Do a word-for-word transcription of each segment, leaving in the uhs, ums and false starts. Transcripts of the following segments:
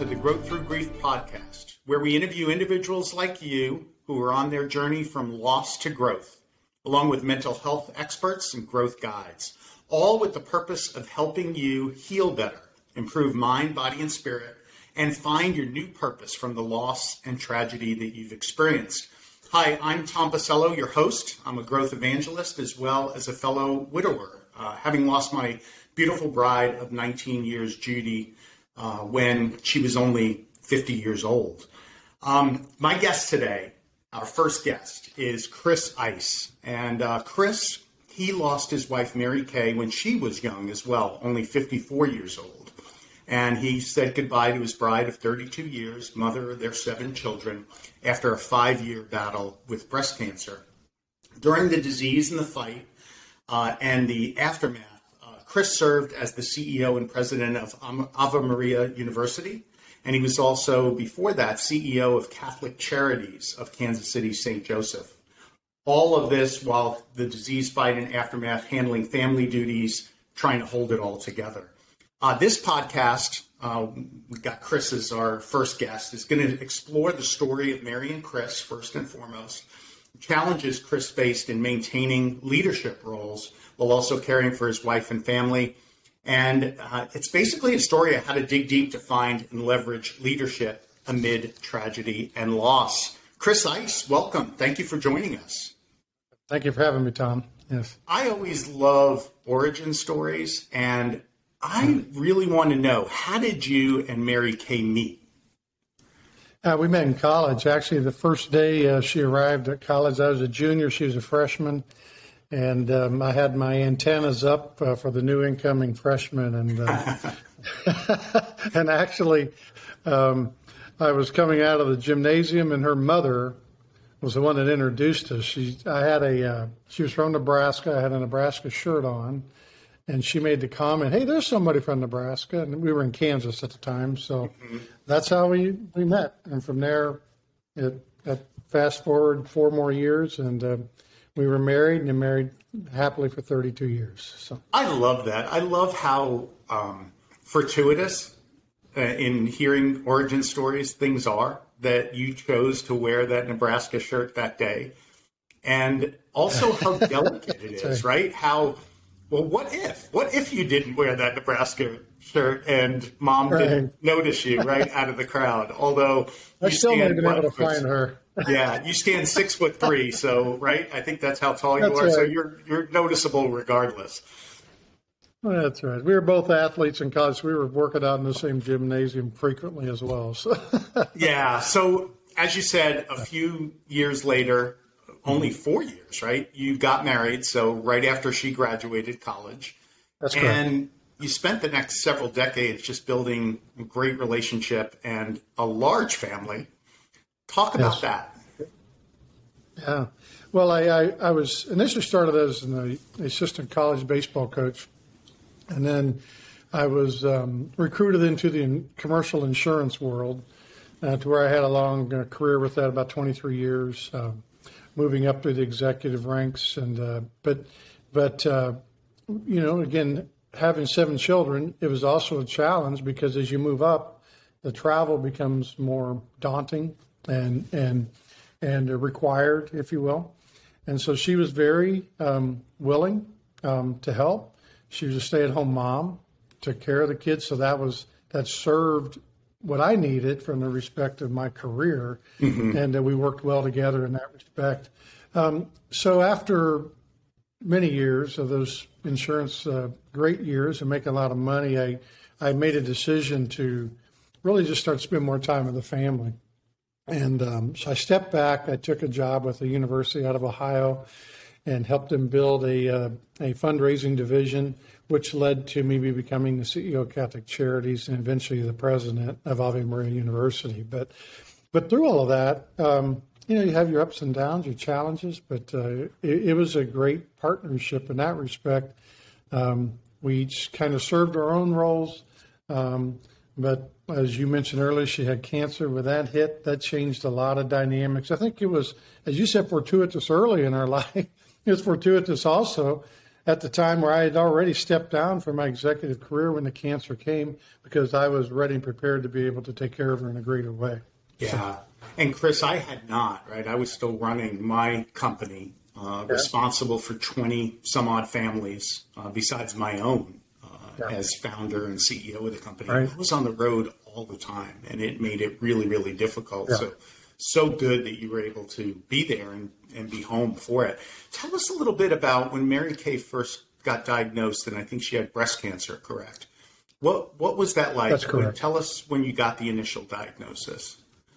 to the Growth Through Grief podcast, where we interview individuals like you who are on their journey from loss to growth, along with mental health experts and growth guides, all with the purpose of helping you heal better, improve mind, body, and spirit, and find your new purpose from the loss and tragedy that you've experienced. Hi, I'm Tom Pacello, your host. I'm a growth evangelist as well as a fellow widower, uh, having lost my beautiful bride of nineteen years, Judy, uh, when she was only fifty years old. Um, my guest today, our first guest, is Chris Ice. And uh, Chris, he lost his wife, Mary Kay, when she was young as well, only fifty-four years old. And he said goodbye to his bride of thirty-two years, mother of their seven children, after a five-year battle with breast cancer. During the disease and the fight uh, and the aftermath, Chris served as the C E O and president of Ave Maria University, and he was also, before that, C E O of Catholic Charities of Kansas City, Saint Joseph. All of this while the disease fight and aftermath, handling family duties, trying to hold it all together. Uh, this podcast, uh, we've got Chris as our first guest, is going to explore the story of Mary and Chris, first and foremost, challenges Chris faced in maintaining leadership roles while also caring for his wife and family. And uh, it's basically a story of how to dig deep to find and leverage leadership amid tragedy and loss. Chris Ice, welcome. Thank you for joining us. Thank you for having me, Tom. Yes. I always love origin stories, and I really want to know, how did you and Mary Kay meet? Uh, we met in college. Actually, the first day uh, she arrived at college, I was a junior, she was a freshman. And um, I had my antennas up uh, for the new incoming freshman. And uh, and actually, um, I was coming out of the gymnasium, and her mother was the one that introduced us. She, I had a, uh, she was from Nebraska. I had a Nebraska shirt on. And she made the comment, "Hey, there's somebody from Nebraska." And we were in Kansas at the time. So mm-hmm. that's how we, we met. And from there, it, it fast forward four more years, and uh, we were married and married happily for thirty-two years. So I love that. I love how um, fortuitous uh, in hearing origin stories things are, that you chose to wear that Nebraska shirt that day. And also how delicate it is, right? How, well, what if? What if you didn't wear that Nebraska shirt and mom right. didn't notice you right out of the crowd? Although I you still may have been what, able to find her. Yeah, you stand six foot three, so right. I think that's how tall you that's are. Right. So you're you're noticeable regardless. Well, that's right. We were both athletes in college. We were working out in the same gymnasium frequently as well. So. Yeah. So as you said, a few years later, only four years, right? You got married. So right after she graduated college, that's correct. And you spent the next several decades just building a great relationship and a large family. Talk about yes. that. Yeah. Well, I, I, I was initially started as an assistant college baseball coach, and then I was um, recruited into the commercial insurance world, uh, to where I had a long uh, career with that, about twenty-three years, uh, moving up through the executive ranks. And uh, but but uh, you know, again, having seven children, it was also a challenge, because as you move up, the travel becomes more daunting and and and required, if you will. And so she was very um, willing um, to help. She was a stay-at-home mom, took care of the kids, so that was that served what I needed from the respect of my career, mm-hmm. and uh, we worked well together in that respect. Um, so after many years of those insurance, uh, great years, and making a lot of money, I I made a decision to really just start spending more time with the family. And um, so I stepped back. I took a job with a university out of Ohio and helped them build a uh, a fundraising division, which led to me becoming the C E O of Catholic Charities and eventually the president of Ave Maria University. But but through all of that, um, you know, you have your ups and downs, your challenges, but uh, it, it was a great partnership in that respect. Um, we each kind of served our own roles. Um, But as you mentioned earlier, she had cancer. When that hit, that changed a lot of dynamics. I think it was, as you said, fortuitous early in our life. It was fortuitous also at the time where I had already stepped down from my executive career when the cancer came because I was ready and prepared to be able to take care of her in a greater way. Yeah. And Chris, I had not, right? I was still running my company, uh, yeah. responsible for twenty some odd families, uh, besides my own, uh, yeah. as founder and C E O of the company. Right. I was on the road all the time, and it made it really, really difficult. Yeah. So, so good that you were able to be there and, and be home for it. Tell us a little bit about when Mary Kay first got diagnosed, and I think she had breast cancer, correct? What what was that like? That's correct. Tell us when you got the initial diagnosis.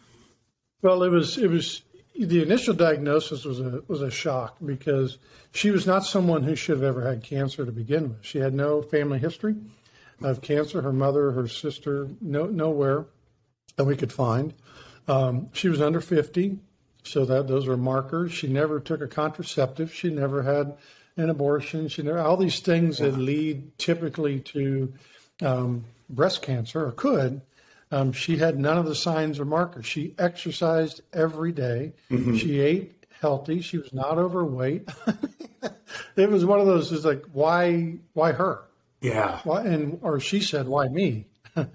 Well, it was it was the initial diagnosis was a was a shock because she was not someone who should have ever had cancer to begin with. She had no family history of cancer. Her mother, her sister, no nowhere that we could find. Um, she was under fifty, so that those were markers. She never took a contraceptive. She never had an abortion. She never all these things yeah. that lead typically to um, breast cancer or could. Um, she had none of the signs or markers. She exercised every day. Mm-hmm. She ate healthy. She was not overweight. It was one of those. It's like, why, why her? Yeah. Why, and or she said, why me?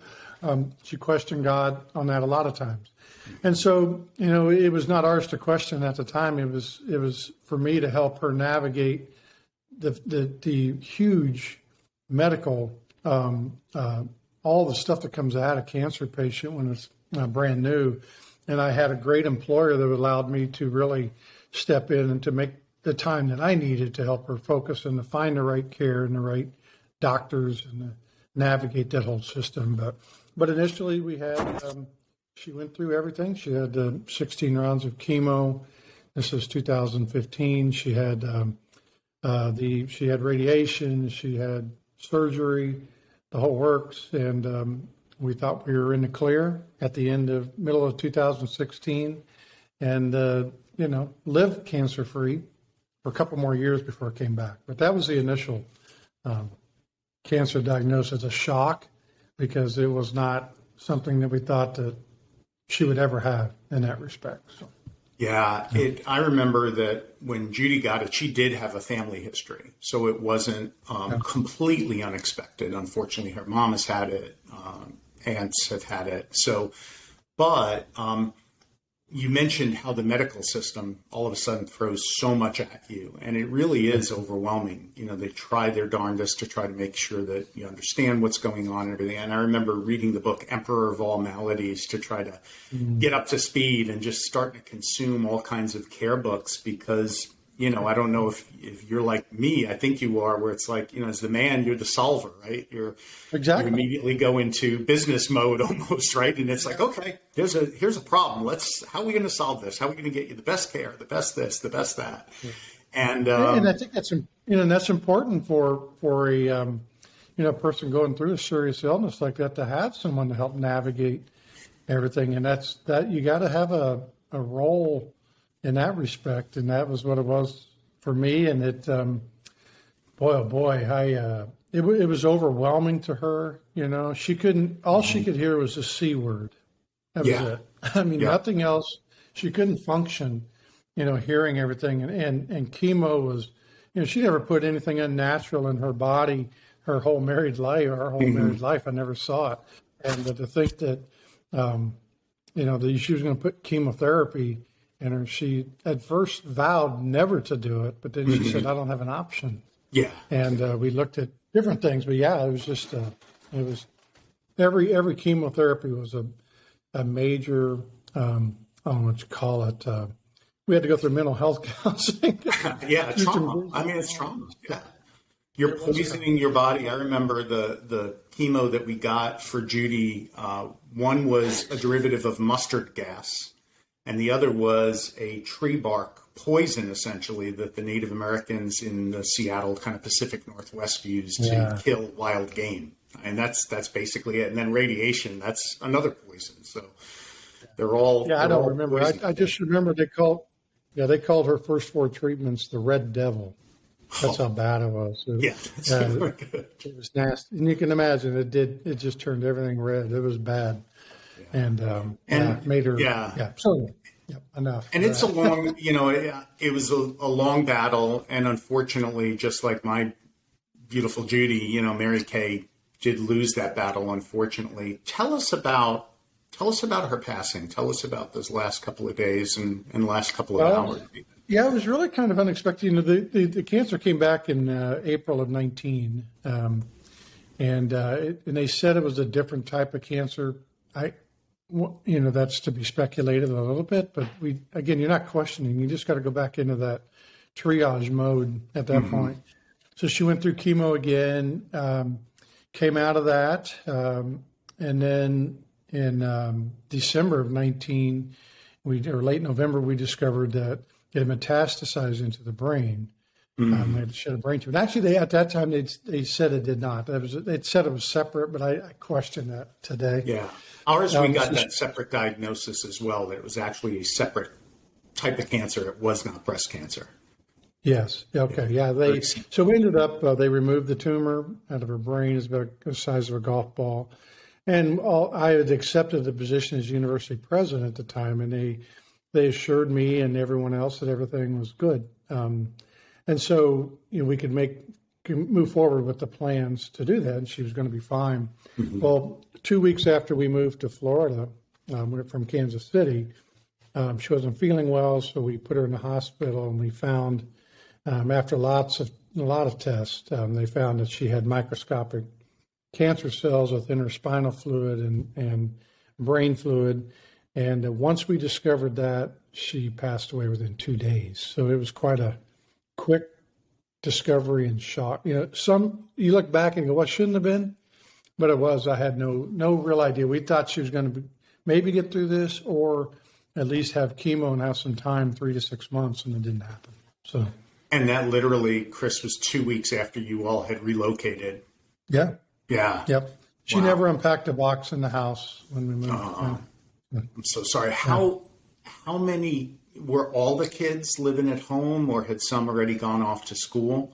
um, she questioned God on that a lot of times. And so, you know, it was not ours to question at the time. It was, it was for me to help her navigate the the, the huge medical. Um, uh, all the stuff that comes out of a cancer patient when it's uh, brand new. And I had a great employer that allowed me to really step in and to make the time that I needed to help her focus and to find the right care and the right doctors and to navigate that whole system. But but initially we had, um, she went through everything. She had uh, sixteen rounds of chemo. This is two thousand fifteen. She had um, uh, the she had radiation. She had surgery. The whole works, and um, we thought we were in the clear at the end of middle of two thousand sixteen, and uh, you know, lived cancer free for a couple more years before it came back. But that was the initial um, cancer diagnosis, a shock because it was not something that we thought that she would ever have in that respect. So. Yeah, it, I remember that when Judy got it, she did have a family history. So it wasn't um, yeah. completely unexpected. Unfortunately, her mom has had it. Um, aunts have had it. So, but um, you mentioned how the medical system all of a sudden throws so much at you. And it really is overwhelming. You know, they try their darndest to try to make sure that you understand what's going on and everything. And I remember reading the book Emperor of All Maladies to try to mm-hmm. get up to speed and just start to consume all kinds of care books because, you know, I don't know if, if you're like me, I think you are, where it's like, you know, as the man, you're the solver, right? You're exactly. You immediately go into business mode almost, right? And it's like, okay, here's a here's a problem. Let's how are we going to solve this? How are we going to get you the best care, the best this, the best that? Yeah. And um, and I think that's you know and that's important for for a um, you know person going through a serious illness like that to have someone to help navigate everything. And that's that you got to have a a role in that respect, and that was what it was for me. And it, um, boy, oh boy, I uh, it, it was overwhelming to her. You know, she couldn't. All she could hear was the C word. That was yeah. it. I mean, yeah. nothing else. She couldn't function. You know, hearing everything, and, and and chemo was. You know, she never put anything unnatural in her body. Her whole married life, her whole mm-hmm. married life, I never saw it. And uh, to think that, um, you know, that she was going to put chemotherapy. And her, she at first vowed never to do it, but then she mm-hmm. said, I don't have an option. Yeah. And uh, we looked at different things, but yeah, it was just, uh, it was every, every chemotherapy was a, a major, um, I don't know what you call it. Uh, we had to go through mental health counseling. yeah, trauma. I mean, it's trauma. Yeah. You're poisoning your body. I remember the, the chemo that we got for Judy. Uh, one was a derivative of mustard gas. And the other was a tree bark poison, essentially, that the Native Americans in the Seattle kind of Pacific Northwest used yeah. to kill wild game. And that's that's basically it. And then radiation, that's another poison. So they're all Yeah, they're I don't remember. I, I just remember they called yeah, they called her first four treatments the Red Devil. That's oh. how bad it was. It, yeah, that's uh, really good. It was nasty. And you can imagine it did it just turned everything red. It was bad. And um, and yeah, made her yeah yeah so yeah, enough. And it's a long you know it, it was a, a long battle, and unfortunately, just like my beautiful Judy, you know, Mary Kay did lose that battle, unfortunately. Tell us about tell us about her passing. Tell us about those last couple of days and, and last couple of Well, hours. yeah, it was really kind of unexpected. You know, the, the, the cancer came back in uh, April of nineteen, um, and uh, it, and they said it was a different type of cancer. I, well, you know, that's to be speculated a little bit, but we again, you're not questioning. You just got to go back into that triage mode at that mm-hmm. point. So she went through chemo again, um, came out of that, um, and then in um, December of nineteen, we or late November, we discovered that it had metastasized into the brain. Mm-hmm. Um, they had shed a brain tumor. And actually, they at that time they they said it did not. That was they said it was separate, but I, I question that today. Yeah, ours um, we got so that separate diagnosis as well. That it was actually a separate type of cancer. It was not breast cancer. Yes. Okay. Yeah. They so we ended up. Uh, they removed the tumor out of her brain. It's about the size of a golf ball, and all, I had accepted the position as university president at the time, and they they assured me and everyone else that everything was good, um, and so you know we could make move forward with the plans to do that, and she was going to be fine. Mm-hmm. Well, two weeks after we moved to Florida, um, from Kansas City, um, she wasn't feeling well, so we put her in the hospital, and we found. Um, after lots of a lot of tests, um, they found that she had microscopic cancer cells within her spinal fluid and, and brain fluid. And uh, once we discovered that, she passed away within two days. So it was quite a quick discovery and shock. You know, some you look back and go, "What shouldn't have been?" But it was. I had no no real idea. We thought she was going to maybe get through this, or at least have chemo and have some time, three to six months, and it didn't happen. So. And that literally, Chris, was two weeks after you all had relocated. Yeah. Yeah. Yep. She wow. never unpacked a box in the house when we moved. Uh, yeah. I'm so sorry. How yeah. how many, were all the kids living at home, or had some already gone off to school?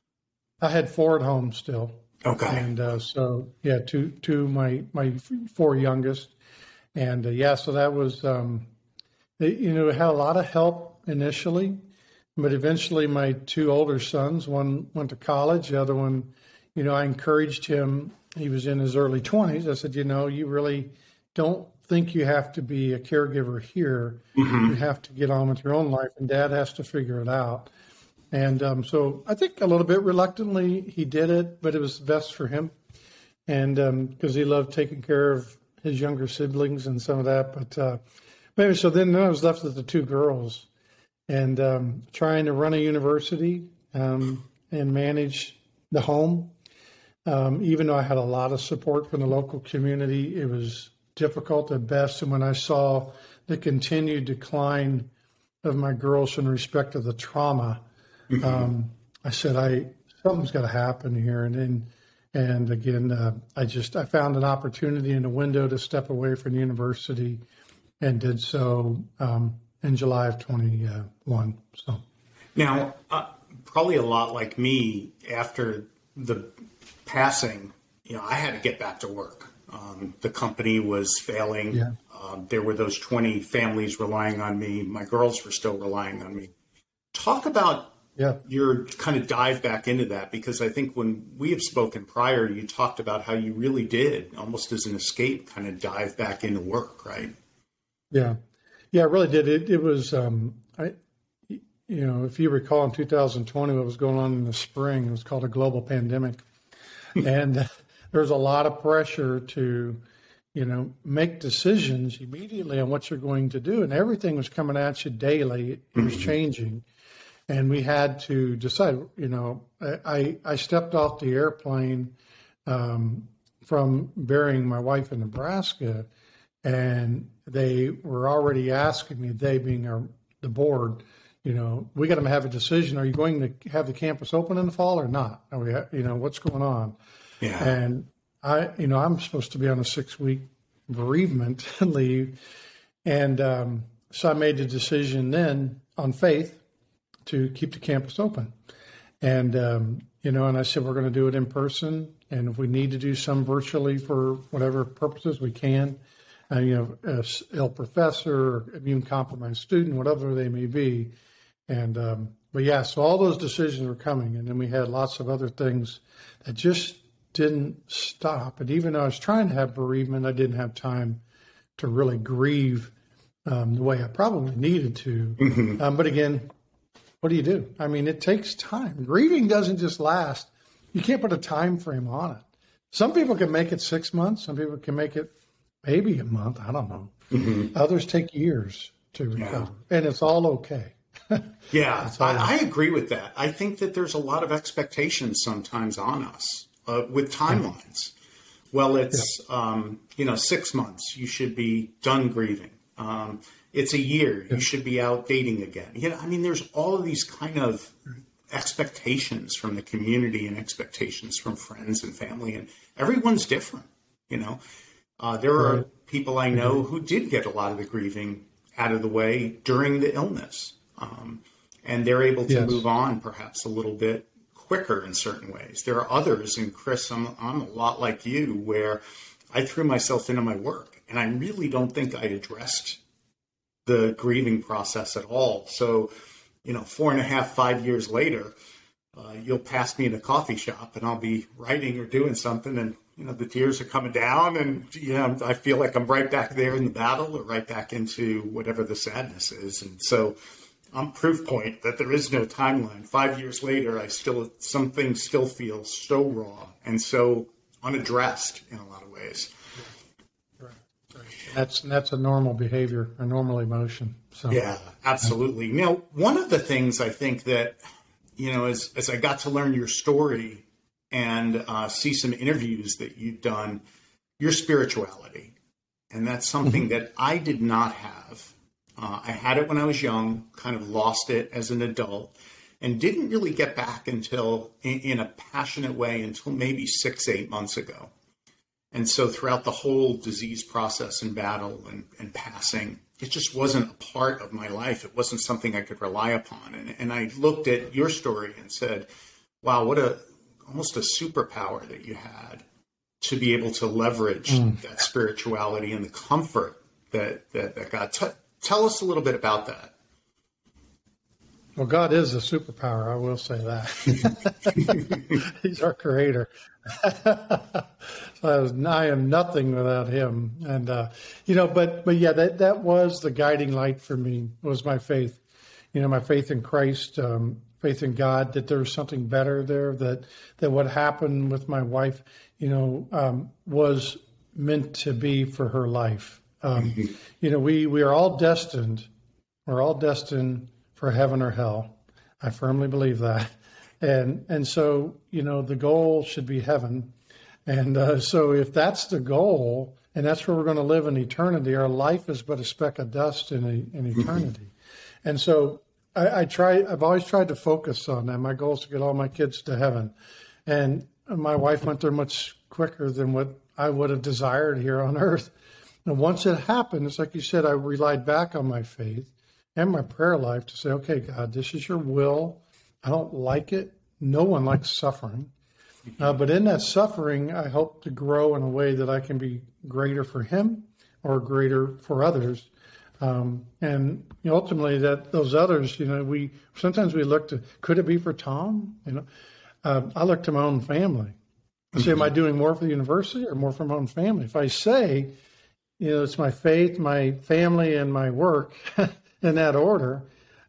I had four at home still. Okay. And uh, so, yeah, two, two my, my four youngest. And uh, yeah, so that was, um, it, you know, it had a lot of help initially. But eventually my two older sons, one went to college, the other one, you know, I encouraged him. He was in his early twenties. I said, you know, you really don't think you have to be a caregiver here. Mm-hmm. You have to get on with your own life, and Dad has to figure it out. And um, so I think a little bit reluctantly he did it, but it was best for him. And because um, he loved taking care of his younger siblings and some of that. But uh, maybe so then I was left with the two girls. And um, trying to run a university um, and manage the home. Um, even though I had a lot of support from the local community, it was difficult at best. And when I saw the continued decline of my girls in respect to the trauma, mm-hmm. um, I said, "I something's got to happen here." And then, and again, uh, I just I found an opportunity in a window to step away from the university, and did so. Um, in July of twenty-one. So now, uh, probably a lot like me, after the passing, you know, I had to get back to work. Um, the company was failing. Yeah. Um, there were those twenty families relying on me. My girls were still relying on me. Talk about yeah. your kind of dive back into that, because I think when we have spoken prior, you talked about how you really did, almost as an escape, kind of dive back into work, right? Yeah. Yeah, it really did. It, it was, um, I, you know, if you recall in two thousand twenty, what was going on in the spring, it was called a global pandemic. And uh, there was a lot of pressure to, you know, make decisions immediately on what you're going to do. And everything was coming at you daily. It was mm-hmm. changing. And we had to decide, you know, I, I stepped off the airplane um, from burying my wife in Nebraska, and they were already asking me, they being our, the board, you know, we got to have a decision. Are you going to have the campus open in the fall or not? Are we, you know, what's going on? Yeah. And I, you know, I'm supposed to be on a six week bereavement leave. And um, so I made the decision then on faith to keep the campus open. And, um, you know, and I said, we're going to do it in person. And if we need to do some virtually for whatever purposes we can, uh, you know, a ill professor, immune compromised student, whatever they may be. And um, but yeah, so all those decisions were coming, and then we had lots of other things that just didn't stop. And even though I was trying to have bereavement, I didn't have time to really grieve um, the way I probably needed to. Mm-hmm. Um, but again, what do you do? I mean, it takes time. Grieving doesn't just last. You can't put a time frame on it. Some people can make it six months. Some people can make it maybe a month. I don't know. Mm-hmm. Others take years to recover, yeah. and it's all okay. yeah, I, I agree with that. I think that there's a lot of expectations sometimes on us uh, with timelines. Well, it's, yeah. um, you know, six months, you should be done grieving. Um, it's a year, you should be out dating again. You know, I mean, there's all of these kind of expectations from the community and expectations from friends and family, and everyone's different, you know. Uh, there are right. people I know who did get a lot of the grieving out of the way during the illness, um, and they're able to yes. move on perhaps a little bit quicker in certain ways. There are others, and Chris, I'm, I'm a lot like you, where I threw myself into my work, and I really don't think I addressed the grieving process at all. So, you know, four and a half, five years later, uh, you'll pass me in a coffee shop, and I'll be writing or doing something, and you know, the tears are coming down, and you know, I feel like I'm right back there in the battle, or right back into whatever the sadness is. And so I'm proof point that there is no timeline. Five years later, I still, some things still feel so raw and so unaddressed in a lot of ways. Right. Right. That's, that's a normal behavior, a normal emotion. So yeah, absolutely. You know, one of the things I think that, you know, as, as I got to learn your story and uh, see some interviews that you've done, your spirituality. And that's something mm-hmm. that I did not have. Uh, I had it when I was young, kind of lost it as an adult, and didn't really get back until, in, in a passionate way, until maybe six, eight months ago. And so throughout the whole disease process and battle and, and passing, it just wasn't a part of my life. It wasn't something I could rely upon. And, and I looked at your story and said, wow, what a almost a superpower that you had to be able to leverage mm. that spirituality and the comfort that, that, that God. T- tell us a little bit about that. Well, God is a superpower. I will say that. He's our creator. So I, was, I am nothing without him. And, uh, you know, but, but yeah, that, that was the guiding light for me, was my faith. You know, my faith in Christ, um, faith in God, that there was something better there, that, that what happened with my wife, you know, um, was meant to be for her life. Um, mm-hmm. You know, we, we are all destined, we're all destined for heaven or hell. I firmly believe that. And, and so, you know, the goal should be heaven. And uh, so if that's the goal, and that's where we're going to live in eternity, our life is but a speck of dust in, a, in eternity. Mm-hmm. And so I, I try, I've always tried to focus on that. My goal is to get all my kids to heaven. And my wife went there much quicker than what I would have desired here on earth. And once it happened, it's like you said, I relied back on my faith and my prayer life to say, okay, God, this is your will. I don't like it. No one likes suffering. Uh, but in that suffering, I hope to grow in a way that I can be greater for him or greater for others. Um, and you know, ultimately that those others, you know, we, sometimes we look to, could it be for Tom? You know, uh, I look to my own family. I say, am I doing more for the university or more for my own family? If I say, you know, it's my faith, my family, and my work in that order,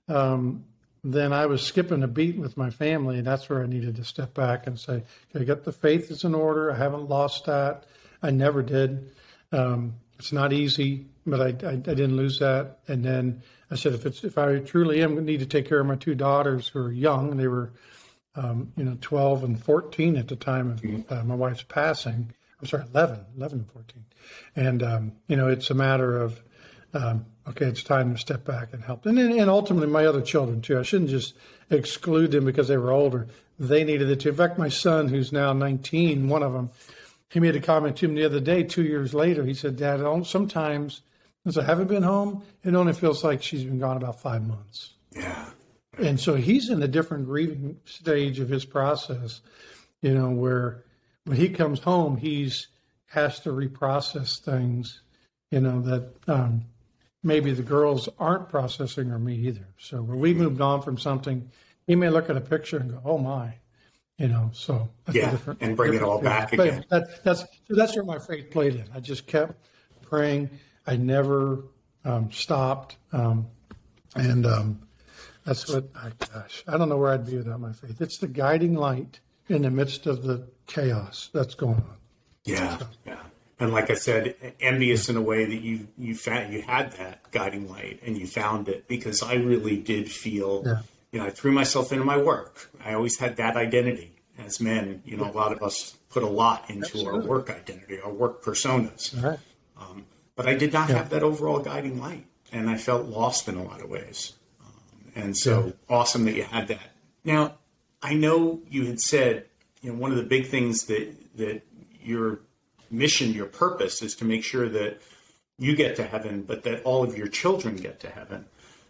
um, then I was skipping a beat with my family, and that's where I needed to step back and say, okay, I got the faith is in order. I haven't lost that. I never did. Um, it's not easy, but I, I, I didn't lose that. And then I said, if it's if I truly am going to need to take care of my two daughters who are young, they were, um, you know, twelve and fourteen at the time of uh, my wife's passing. I'm sorry, eleven, eleven and fourteen. And, um, you know, it's a matter of, um, okay, it's time to step back and help. And, and ultimately my other children too. I shouldn't just exclude them because they were older. They needed it too. In fact, my son, who's now nineteen, one of them, he made a comment to me the other day, two years later. He said, Dad, sometimes, since I haven't been home, it only feels like she's been gone about five months. Yeah. And so he's in a different grieving stage of his process, you know, where when he comes home, he's has to reprocess things, you know, that um, maybe the girls aren't processing or me either. So where we moved on from something, he may look at a picture and go, "Oh my," you know. So that's Yeah, a different, and bring it different all feeling. back But again. that, that's so that's where my faith played in. I just kept praying. I never um, stopped, um, and um, that's what. I, gosh, I don't know where I'd be without my faith. It's the guiding light in the midst of the chaos that's going on. Yeah, yeah. And like I said, envious in a way that you you found you had that guiding light and you found it, because I really did feel, Yeah. you know, I threw myself into my work. I always had that identity as men. You know, a lot of us put a lot into Absolutely. our work identity, our work personas. All right. Um, but I did not Yeah. have that overall guiding light, and I felt lost in a lot of ways. Um, and so awesome that you had that. Now, I know you had said, you know, one of the big things that that your mission, your purpose is to make sure that you get to heaven, but that all of your children get to heaven.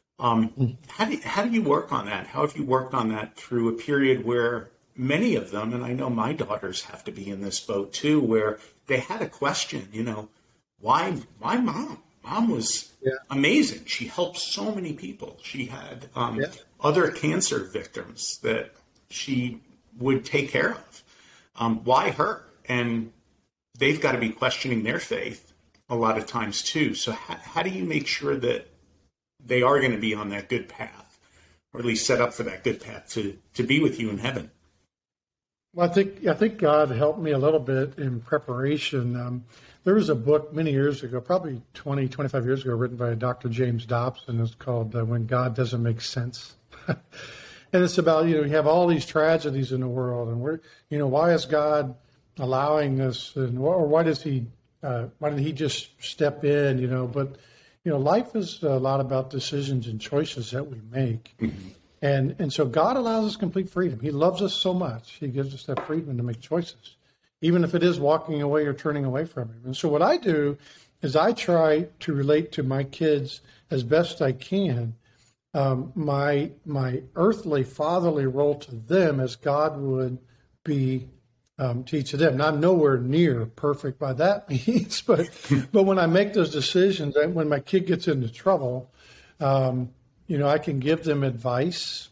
Um, how do you, how do you work on that? How have you worked on that through a period where many of them, and I know my daughters have to be in this boat too, where they had a question, you know, why, why mom? Mom was Yeah. amazing. She helped so many people. She had um, Yeah. other cancer victims that she would take care of. Um, why her? And they've got to be questioning their faith a lot of times too. So how, how do you make sure that they are going to be on that good path, or at least set up for that good path to, to be with you in heaven? Well, I think I think God helped me a little bit in preparation. Um, there was a book many years ago, probably twenty, twenty-five years ago, written by Doctor James Dobson. It's called uh, When God Doesn't Make Sense. And it's about, you know, we have all these tragedies in the world, and we're, you know, why is God allowing this, and or why does he, uh, why did he just step in, you know? But, you know, life is a lot about decisions and choices that we make. Mm-hmm. And and so God allows us complete freedom. He loves us so much. He gives us that freedom to make choices, even if it is walking away or turning away from him. And so what I do is I try to relate to my kids as best I can, um, my my earthly fatherly role to them as God would be um, to each of them. Now, I'm nowhere near perfect by that means, but but when I make those decisions, and when my kid gets into trouble, um, you know, I can give them advice,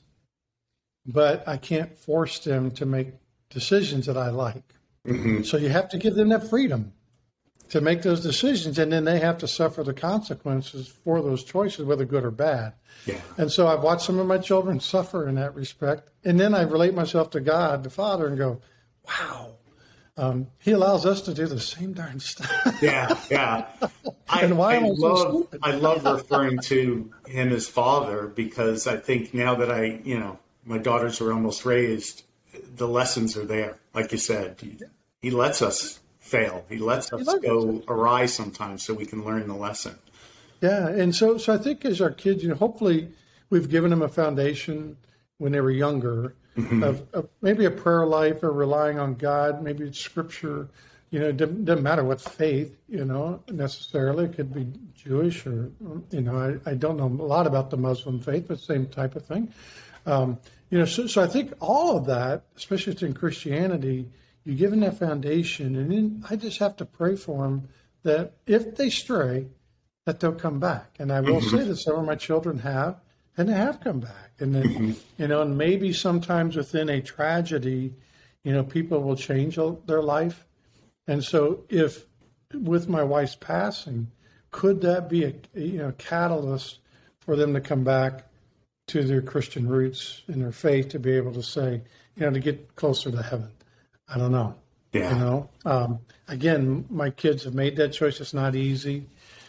but I can't force them to make decisions that I like. Mm-hmm. So you have to give them that freedom to make those decisions, and then they have to suffer the consequences for those choices, whether good or bad. Yeah. And so I've watched some of my children suffer in that respect, and then I relate myself to God, the Father, and go, wow, um, he allows us to do the same darn stuff. Yeah, yeah. I, and why I am I love, so stupid? I love referring to him as father, because I think now that I, you know, my daughters are almost raised, the lessons are there. Like you said, he, he lets us fail. He lets us he go awry sometimes so we can learn the lesson. Yeah, and so so I think as our kids, you know, hopefully we've given them a foundation when they were younger, mm-hmm. of, of maybe a prayer life or relying on God. Maybe it's scripture. You know, it doesn't, doesn't matter what faith, you know, necessarily. It could be Jewish or, you know, I, I don't know a lot about the Muslim faith, but same type of thing. Um, you know, so, so I think all of that, especially if it's in Christianity, you give them that foundation, and then I just have to pray for them that if they stray, that they'll come back. And I will mm-hmm. say that some of my children have, and they have come back. And then, mm-hmm. you know, and maybe sometimes within a tragedy, you know, people will change their life. And so if with my wife's passing, could that be a, you know, catalyst for them to come back to their Christian roots and their faith, to be able to say, you know, to get closer to heaven? I don't know. Yeah. You know, um, again, my kids have made that choice. It's not easy.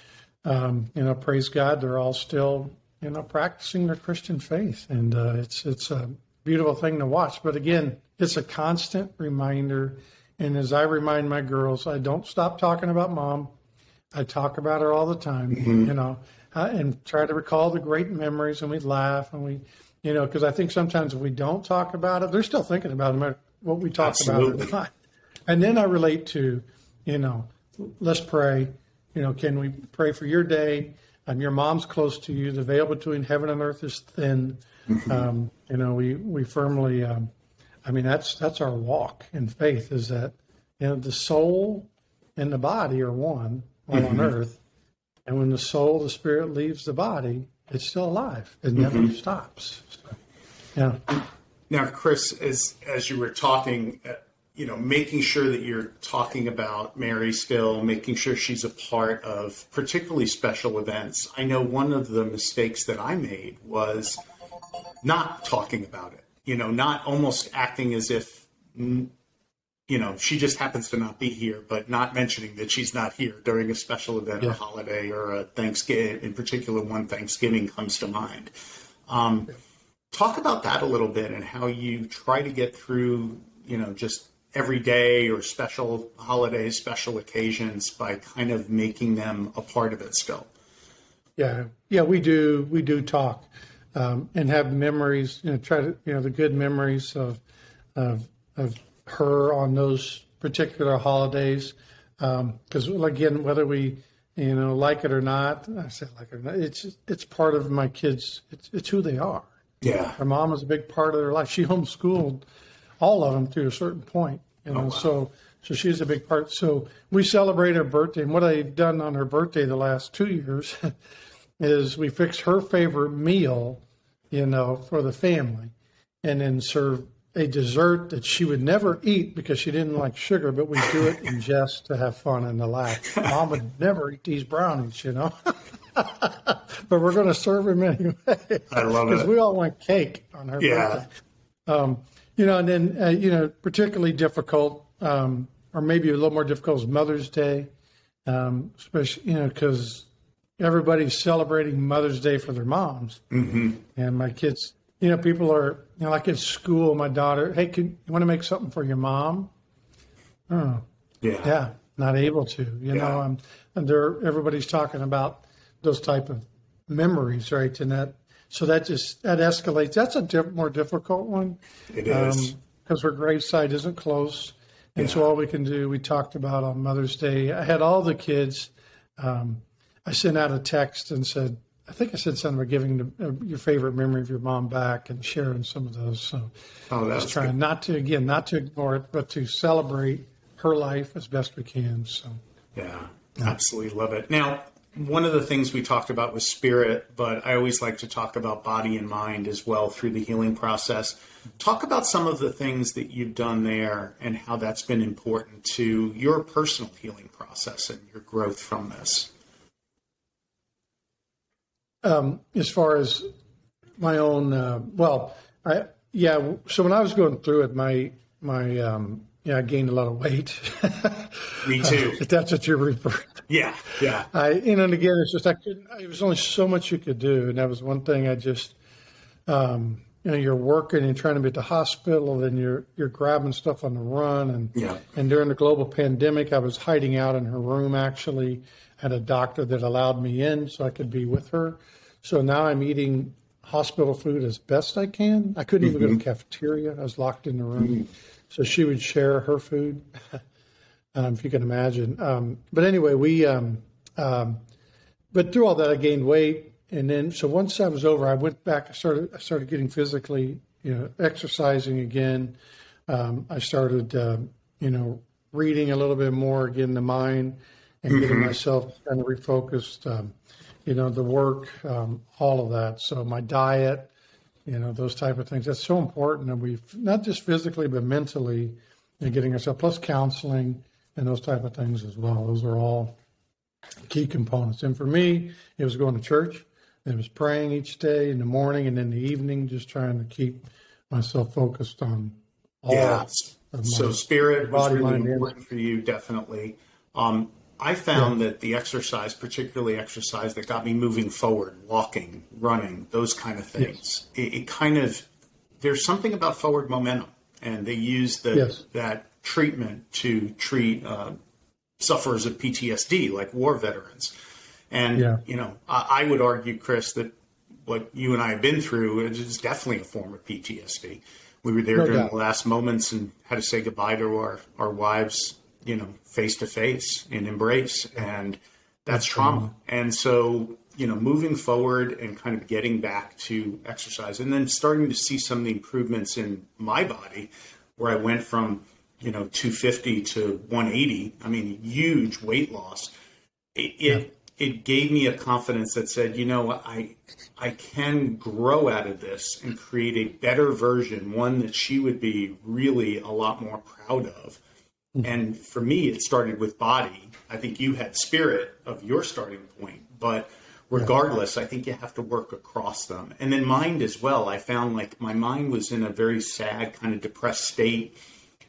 Um, you know, praise God, they're all still, you know, practicing their Christian faith, and uh, it's it's a beautiful thing to watch. But again, it's a constant reminder. And as I remind my girls, I don't stop talking about mom. I talk about her all the time, mm-hmm. you know, uh, and try to recall the great memories, and we laugh, and we, you know, because I think sometimes if we don't talk about it, they're still thinking about it, no matter what we talk Absolutely. about or not. And then I relate to, you know, let's pray. You know, can we pray for your day? Um, your mom's close to you. The veil between heaven and earth is thin. Mm-hmm. Um, you know, we we firmly. Um, I mean, that's that's our walk in faith. Is that, you know, the soul and the body are one while mm-hmm. on earth, and when the soul, the spirit leaves the body, it's still alive. It never mm-hmm. stops. So. Yeah. Now, Chris, as as you were talking, uh, you know, making sure that you're talking about Mary still, making sure she's a part of particularly special events. I know one of the mistakes that I made was not talking about it, you know, not almost acting as if, you know, she just happens to not be here, but not mentioning that she's not here during a special event Yeah. or holiday or a Thanksgiving. In particular, one Thanksgiving comes to mind. Um, talk about that a little bit and how you try to get through, you know, just every day or special holidays, special occasions by kind of making them a part of it still. Yeah, yeah, we do. We do talk um, and have memories. You know, try to you know the good memories of of, of her on those particular holidays. Because um, again, whether we you know like it or not, I say like it or not, it's it's part of my kids. It's it's who they are. Yeah, her mom is a big part of their life. She homeschooled all of them to a certain point. You know, oh, wow. so. So she's a big part. So we celebrate her birthday. And what I've done on her birthday the last two years is we fix her favorite meal, you know, for the family, and then serve a dessert that she would never eat because she didn't like sugar, but we do it in jest to have fun and to laugh. Mom would never eat these brownies, you know. But we're going to serve them anyway. I love it. Because we all want cake on her yeah. birthday. Um, you know, and then, uh, you know, particularly difficult, um, or maybe a little more difficult is Mother's Day, um, especially, you know, because everybody's celebrating Mother's Day for their moms. Mm-hmm. And my kids, you know, people are, you know, like at school, my daughter, hey, can, you want to make something for your mom? Oh, yeah. Yeah, not able to, you yeah. know, um, and they're, everybody's talking about those type of memories, right? And that, so that just, that escalates. That's a diff, more difficult one. It is. Um, because her gravesite isn't close. And yeah. so all we can do, we talked about on Mother's Day, I had all the kids, um, I sent out a text and said, I think I said something about giving the, uh, your favorite memory of your mom back and sharing some of those. So oh, that's just trying good. not to, again, not to ignore it, but to celebrate her life as best we can. So yeah, yeah. absolutely love it. Now, one of the things we talked about was spirit, but I always like to talk about body and mind as well through the healing process. Talk about some of the things that you've done there and how that's been important to your personal healing process and your growth from this. Um, as far as my own, uh, well, I, yeah. So when I was going through it, my, my, um, yeah, I gained a lot of weight. Me too. Uh, if that's what you're referring to. Yeah, yeah. I, you know, and again, it's just I couldn't. There was only so much you could do, and that was one thing. I just, um, you know, you're working and trying to be at the hospital, and you're you're grabbing stuff on the run, and yeah. And during the global pandemic, I was hiding out in her room. Actually, had a doctor that allowed me in so I could be with her. So now I'm eating hospital food as best I can. I couldn't even mm-hmm. go to the cafeteria. I was locked in the room. Mm-hmm. So she would share her food, um, if you can imagine. Um, but anyway, we, um, um, but through all that, I gained weight. And then, so once I was over, I went back, I started, I started getting physically, you know, exercising again. Um, I started, uh, you know, reading a little bit more, getting the mind and mm-hmm. getting myself kind of refocused, um, you know, the work, um, all of that. So my diet, you know, those type of things. That's so important. And we've not just physically, but mentally, you know, getting ourselves, plus counseling and those type of things as well. Those are all key components. And for me, it was going to church. It was praying each day in the morning and in the evening, just trying to keep myself focused on all yeah. of my So spirit was body, really mind, important for you, definitely. Um, I found yeah. that the exercise, particularly exercise that got me moving forward, walking, running, those kind of things, yes. it, it kind of, there's something about forward momentum. And they use the, yes. that treatment to treat uh, sufferers of P T S D, like war veterans. And, yeah. you know, I, I would argue, Chris, that what you and I have been through is definitely a form of P T S D. We were there no during doubt. the last moments and had to say goodbye to our, our wives, you know, face to face in embrace. And that's, that's trauma. trauma. And so, you know, moving forward and kind of getting back to exercise and then starting to see some of the improvements in my body where I went from, you know, two fifty to one eighty. I mean, huge weight loss. It, yeah. it it gave me a confidence that said, you know, I I can grow out of this and create a better version, one that she would be really a lot more proud of. Mm-hmm. And for me, it started with body. I think you had spirit of your starting point, but regardless, I think you have to work across them. And then mind as well. I found like my mind was in a very sad, kind of depressed state.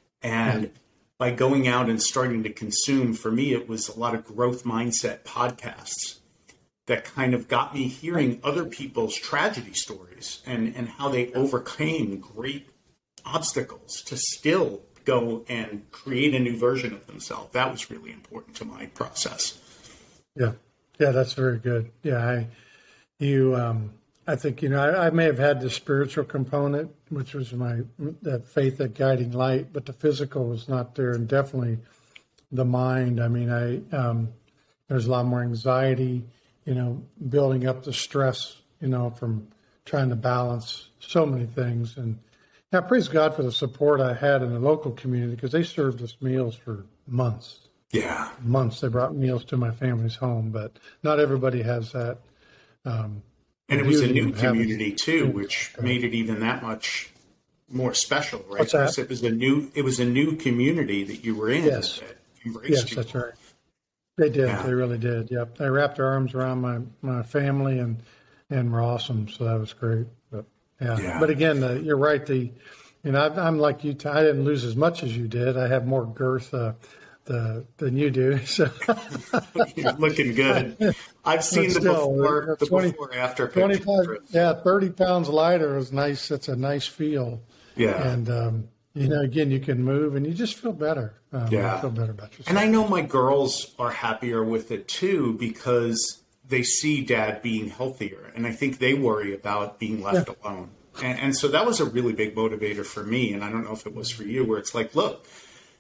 And yeah. by going out and starting to consume, for me, it was a lot of growth mindset podcasts that kind of got me hearing other people's tragedy stories and, and how they overcame great obstacles to still go and create a new version of themselves. That was really important to my process. Yeah. Yeah, that's very good. Yeah. I, you, um, I think, you know, I, I may have had the spiritual component, which was my, that faith, that guiding light, but the physical was not there, and definitely the mind. I mean, I, um, there's a lot more anxiety, you know, building up the stress, you know, from trying to balance so many things. And I praise God for the support I had in the local community, because they served us meals for months. Yeah. Months. They brought meals to my family's home, but not everybody has that. Um, and it was a new community too, which made it even that much more special, right? What's that? It was a new, it was a new community that you were in. Yes. That embraced yes, you. That's right. They did. Yeah. They really did. Yep. They wrapped their arms around my, my family and, and were awesome. So that was great. But yeah. yeah. But again, uh, you're right. The, you know, I, I'm like you. T- I didn't lose as much as you did. I have more girth uh, the, than you do. So you're looking good. I've seen the still, before, the twenty, before after twenty-five, yeah, thirty pounds lighter is nice. It's a nice feel. Yeah. And, um, you know, again, you can move and you just feel better. Um, yeah. You feel better about yourself. And I know my girls are happier with it too, because they see dad being healthier. And I think they worry about being left yeah. alone. And, and so that was a really big motivator for me. And I don't know if it was for you, where it's like, look,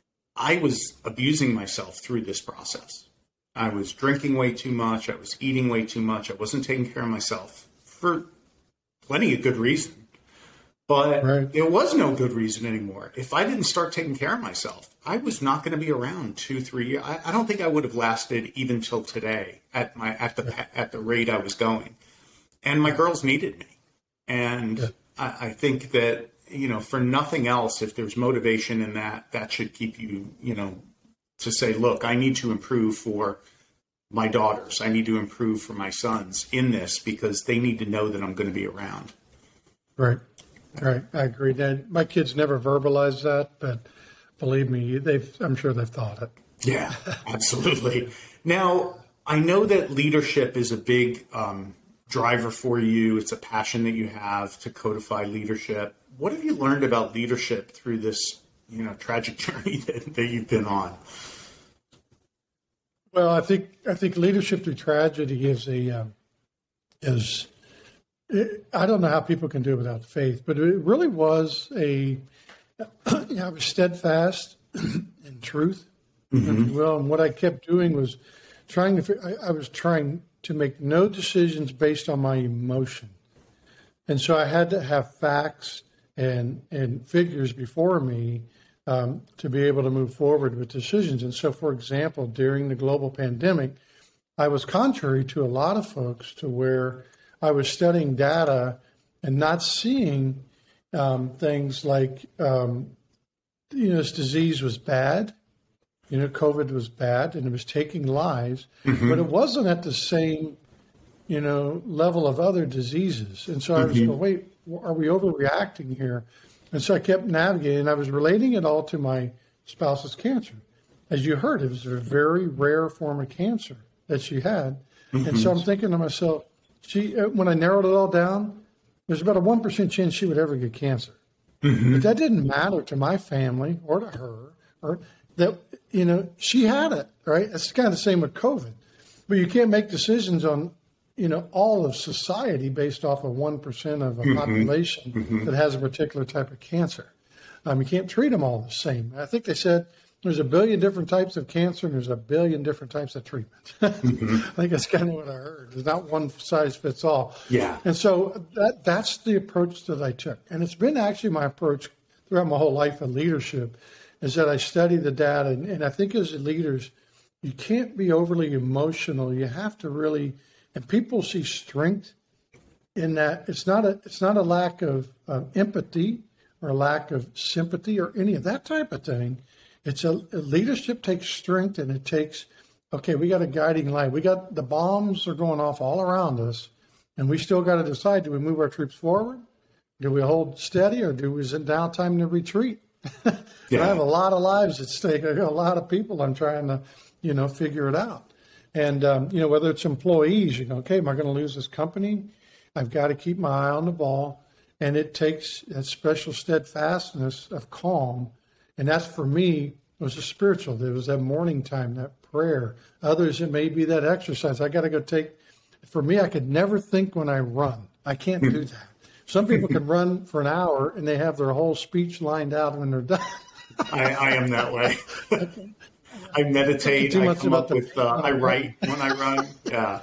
I was abusing myself through this process. I was drinking way too much. I was eating way too much. I wasn't taking care of myself for plenty of good reason. But right. there was no good reason anymore. If I didn't start taking care of myself, I was not going to be around two, three years. I, I don't think I would have lasted even till today at my at the at the rate I was going. And my girls needed me. And yeah. I, I think that, you know, for nothing else, if there's motivation in that, that should keep you, you know, to say, look, I need to improve for my daughters. I need to improve for my sons in this, because they need to know that I'm going to be around. Right. Right. I agree. That my kids never verbalize that, but believe me, they've, I'm sure they've thought it. Yeah, absolutely. Now, I know that leadership is a big um, driver for you. It's a passion that you have to codify leadership. What have you learned about leadership through this, you know, tragic journey that, that you've been on? Well, I think I think leadership through tragedy is a um, is. It, I don't know how people can do it without faith, but it really was a. You know, I was steadfast in truth, mm-hmm. if you will, and what I kept doing was trying to. I, I was trying to make no decisions based on my emotion, and so I had to have facts and and figures before me um, to be able to move forward with decisions. And so, for example, during the global pandemic, I was contrary to a lot of folks, to where I was studying data and not seeing um, things like, um, you know, this disease was bad. You know, COVID was bad and it was taking lives, mm-hmm. but it wasn't at the same, you know, level of other diseases. And so mm-hmm. I was going, wait, are we overreacting here? And so I kept navigating, and I was relating it all to my spouse's cancer. As you heard, it was a very rare form of cancer that she had. Mm-hmm. And so I'm thinking to myself, She, when I narrowed it all down, there's about a one percent chance she would ever get cancer. Mm-hmm. But that didn't matter to my family or to her, or that, you know, she had it, right? It's kind of the same with COVID. But you can't make decisions on, you know, all of society based off of one percent of a mm-hmm. population mm-hmm. that has a particular type of cancer. Um, you can't treat them all the same. I think they said there's a billion different types of cancer and there's a billion different types of treatment. mm-hmm. I think that's kind of what I heard. There's not one size fits all. Yeah. And so that that's the approach that I took. And it's been actually my approach throughout my whole life in leadership, is that I study the data. And, and I think as leaders, you can't be overly emotional. You have to really, and people see strength in that. It's not a it's not a lack of, of empathy or a lack of sympathy or any of that type of thing. It's a, a leadership takes strength, and it takes, okay, we got a guiding light. We got the bombs are going off all around us, and we still got to decide: do we move our troops forward? Do we hold steady, or do we send downtime to retreat? Yeah. I have a lot of lives at stake. I got a lot of people I'm trying to, you know, figure it out. And, um, you know, whether it's employees, you know, okay, am I going to lose this company? I've got to keep my eye on the ball. And it takes that special steadfastness of calm. And that's, for me, was a spiritual. There was that morning time, that prayer. Others, it may be that exercise. I got to go take, for me, I could never think when I run. I can't do that. Some people can run for an hour and they have their whole speech lined out when they're done. I, I am that way. I meditate. I come up with. Uh, I write when I run. Yeah.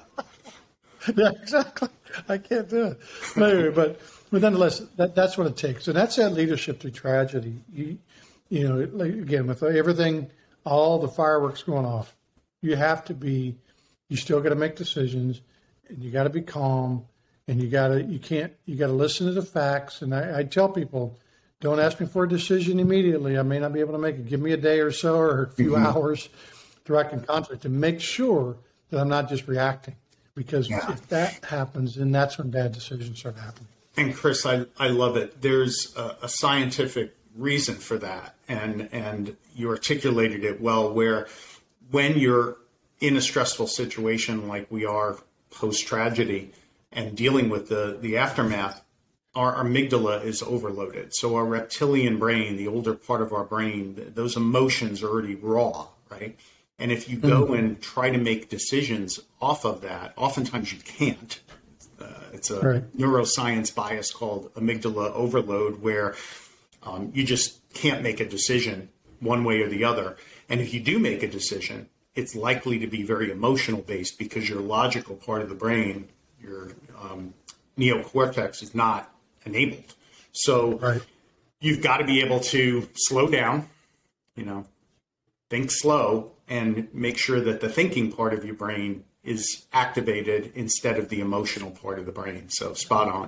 Yeah, exactly. I can't do it. But anyway, but, but nonetheless, that, that's what it takes, and that's that leadership through tragedy. You, you know, like, again, with everything, all the fireworks going off, you have to be. You still got to make decisions, and you got to be calm. And you gotta, you can't, you gotta listen to the facts. And I, I tell people, don't ask me for a decision immediately. I may not be able to make it. Give me a day or so, or a few mm-hmm. hours, so I can concentrate to make sure that I'm not just reacting. Because yeah. if that happens, then that's when bad decisions start happening. And Chris, I, I love it. There's a, a scientific reason for that, and and you articulated it well. Where when you're in a stressful situation like we are post tragedy, and dealing with the, the aftermath, our amygdala is overloaded. So our reptilian brain, the older part of our brain, those emotions are already raw, right? And if you go mm-hmm. and try to make decisions off of that, oftentimes you can't. Uh, it's a right. neuroscience bias called amygdala overload, where um, you just can't make a decision one way or the other. And if you do make a decision, it's likely to be very emotional based, because your logical part of the brain, your um, neocortex, is not enabled. So right. you've got to be able to slow down, you know, think slow, and make sure that the thinking part of your brain is activated instead of the emotional part of the brain. So spot on.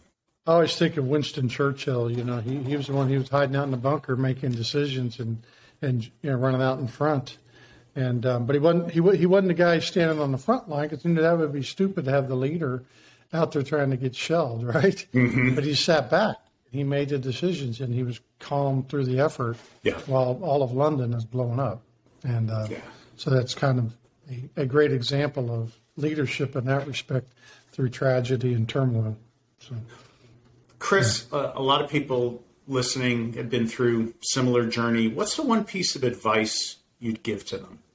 I always think of Winston Churchill. You know, he, he was the one, he was hiding out in the bunker making decisions and, and you know, running out in front. And um, but he wasn't he he wasn't the guy standing on the front line, because you know that would be stupid to have the leader out there trying to get shelled, right? Mm-hmm. But he sat back. He made the decisions, and he was calm through the effort yeah. while all of London is blowing up. And uh, yeah. so that's kind of a, a great example of leadership in that respect through tragedy and turmoil. So, Chris, yeah. uh, a lot of people listening have been through similar journey. What's the one piece of advice you'd give to them?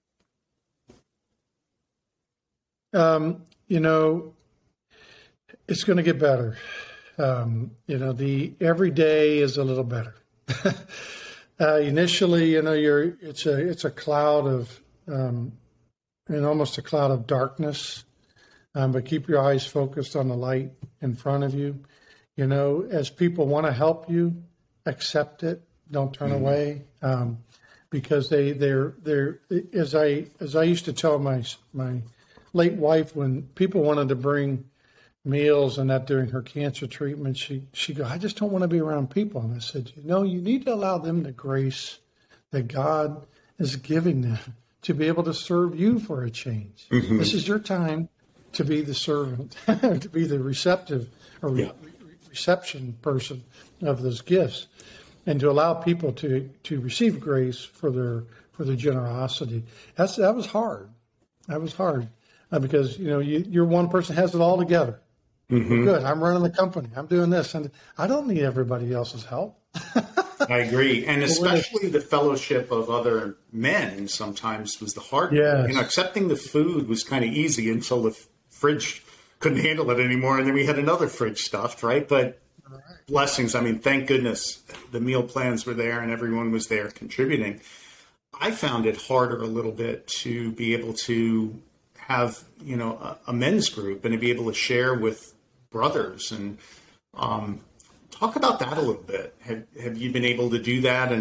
Um, you know, it's going to get better. Um, you know, the every day is a little better. uh, initially, you know, you're it's a it's a cloud of um, and almost a cloud of darkness. Um, but keep your eyes focused on the light in front of you. You know, as people want to help you, accept it. Don't turn mm-hmm. away. Um, because they they're they're as I as I used to tell my my late wife, when people wanted to bring meals and that during her cancer treatment, she she go, I just don't want to be around people. And I said, you know, you need to allow them the grace that God is giving them to be able to serve you for a change. Mm-hmm. This is your time to be the servant, to be the receptive or yeah. re- reception person of those gifts, and to allow people to to receive grace for their for their generosity. That's that was hard. That was hard uh, because you know you, you're one person has it all together. Mm-hmm. Good. I'm running the company. I'm doing this, and I don't need everybody else's help. I agree, and especially the fellowship of other men sometimes was the hard. Yes. You know, accepting the food was kind of easy until the fridge couldn't handle it anymore, and then we had another fridge stuffed, right? But right. blessings. I mean, thank goodness the meal plans were there and everyone was there contributing. I found it harder a little bit to be able to have, you know, a, a men's group and to be able to share with brothers and um, talk about that a little bit. Have, have you been able to do that? And,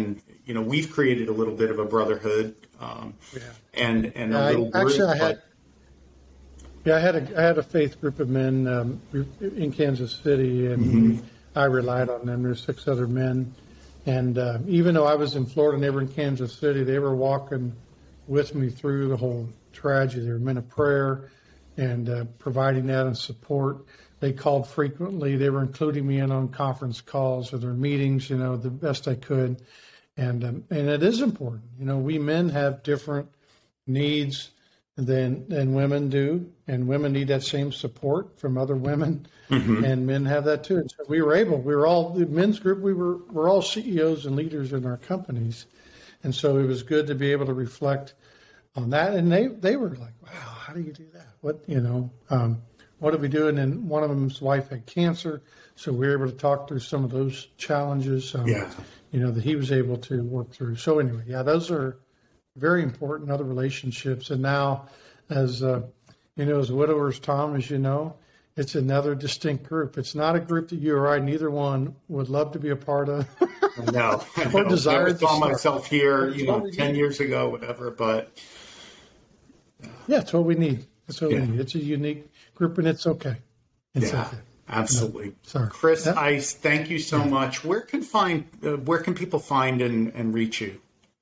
you know, we've created a little bit of a brotherhood um, Yeah. and, and Yeah, a I- little group. actually, I had- but- Yeah, I had a I had a faith group of men um, in Kansas City, and Mm-hmm. I relied on them. There's six other men, and uh, even though I was in Florida and they were in Kansas City, they were walking with me through the whole tragedy. They were men of prayer and uh, providing that and support. They called frequently. They were including me in on conference calls or their meetings, you know, the best I could, and um, and it is important. You know, we men have different needs than than women do, and women need that same support from other women, Mm-hmm. and men have that too. And so we were able. We were all the men's group. We were we're all C E Os and leaders in our companies, and so it was good to be able to reflect on that. And they they were like, "Wow, how do you do that? What you know? Um, what are we doing?" And one of them's wife had cancer, so we were able to talk through some of those challenges. Um, Yeah. you know, that he was able to work through. So anyway, yeah, those are very important other relationships. And now, as uh, you know, as widowers, Tom, as you know, it's another distinct group. It's not a group that you or I, neither one, would love to be a part of. No, I Or know. desire Never to saw start. myself here, you know, what we ten need. years ago, whatever. But Yeah, it's what we need. It's what Yeah. we need. It's a unique group, and it's okay. It's yeah, okay. absolutely. Sorry. Chris Yep. Ice, thank you so much. Where can find uh, where can people find and, and reach you?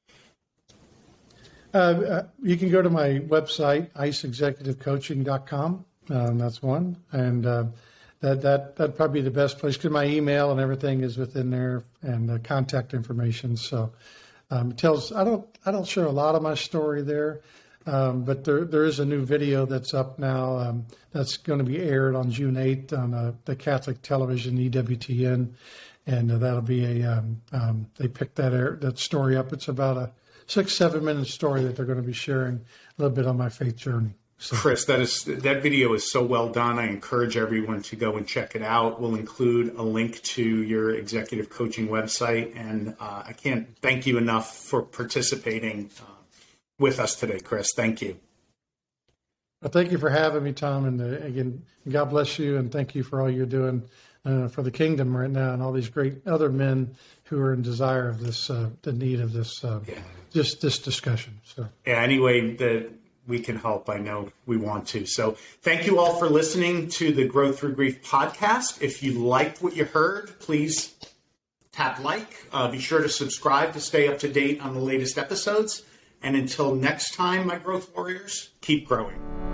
Uh, uh, you can go to my website, ice executive coaching dot com. Um, that's one. And uh, that, that, that'd probably be the best place because my email and everything is within there and the contact information. So um, it tells, I don't, I don't share a lot of my story there, um, but there, there is a new video that's up now um, that's going to be aired on June eighth on uh, the Catholic television, E W T N. And uh, that'll be a, um, um, they picked that, air, that story up. It's about a six, seven minute story that they're going to be sharing a little bit on my faith journey. So, Chris, that is that video is so well done. I encourage everyone to go and check it out. We'll include a link to your executive coaching website, and uh, I can't thank you enough for participating uh, with us today, Chris. Thank you. well, thank you for having me, Tom. And uh, again, God bless you, and thank you for all you're doing uh, for the kingdom right now, and all these great other men who are in desire of this, uh, the need of this, uh, Yeah. just this discussion. So. Yeah, any way that we can help, I know we want to. So thank you all for listening to the Growth Through Grief podcast. If you liked what you heard, please tap like. Uh, be sure to subscribe to stay up to date on the latest episodes. And until next time, my growth warriors, keep growing.